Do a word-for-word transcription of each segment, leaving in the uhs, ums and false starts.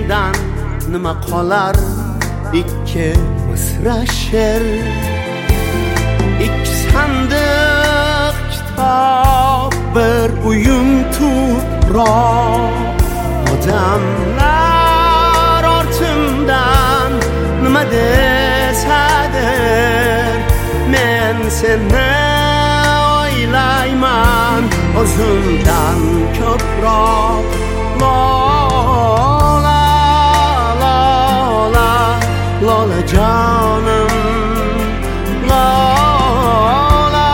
mendan nima qolar ikki misra she'r ikki sandiq kitob bir uyum tuproq odamlar ortimdan nima desadir men seni o'ylayman o'zimdan ko'proq lola lola lola jonim lola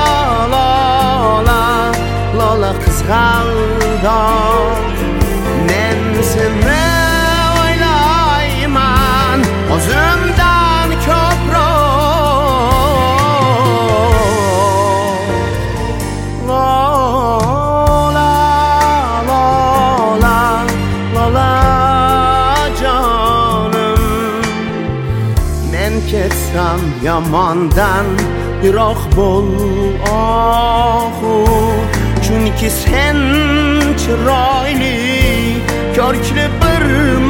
lola lola qizg'aldoq men seni o'ylayman o'zimdan ko'proq lola lola lola jonim men ketsam yomondan yiroq bo'l ohu chunki sen chiroyli ko'rkli bir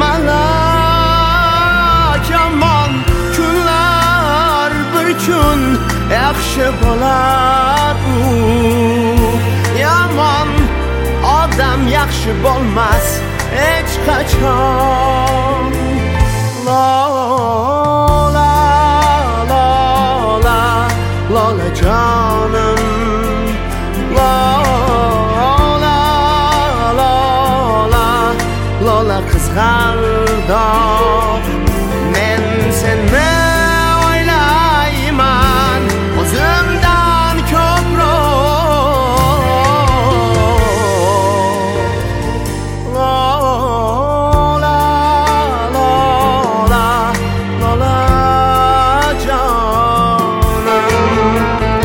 malak yomon kunlar bir kun yaxshi bo'lar u yomon odam yaxshi bo'lmas hech qachon lola lola lola jonim lola lola lola qizg'aldoq men seni o'ylayman o'zimdan ko'proq lola lola lola jonim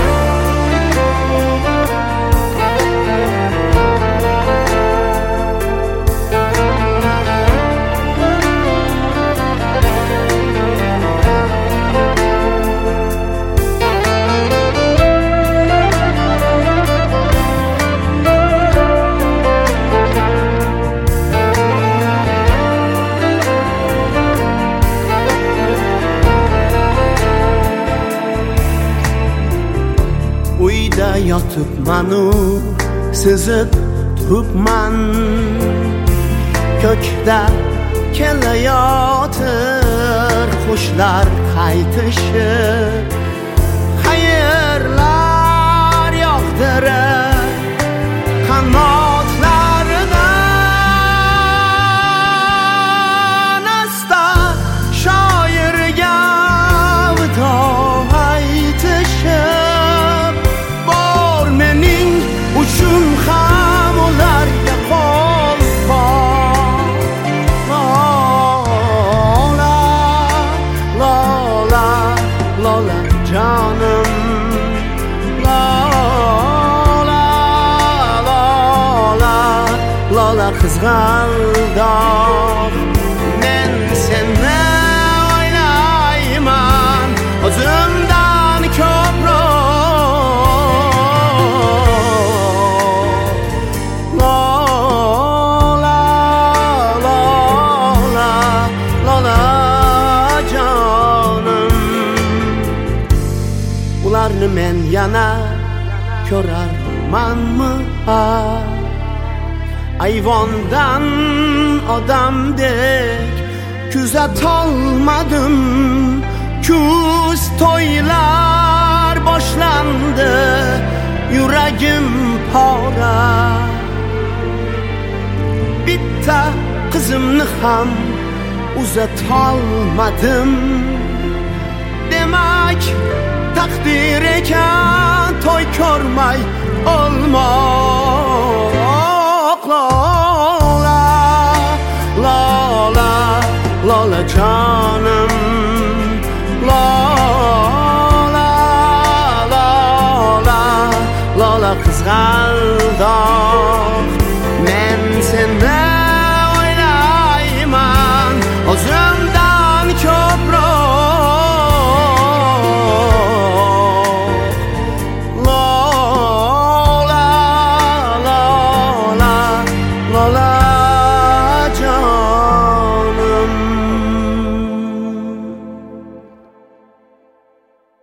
uyda yotibmanu sezib turibman ko'kda kelayotir qushlar qaytishib xayrlar yog'dirib qanotlaridan asta shoirga vido aytishib bor mening uchun ham ularga qo'lqop lola lola lola jonim lola lola lola qizg'aldoq men seni o'ylayman o'zimdan ko'proq lola lola lola jonim ularni men yana ko'rarmanmi ayvondan odamdek kuzatolmadim kuz to'ylar boshlandi yuragim pora bitta qizimni ham uzatolmadim demak taqdir ekan to'y ko'rmay olmoq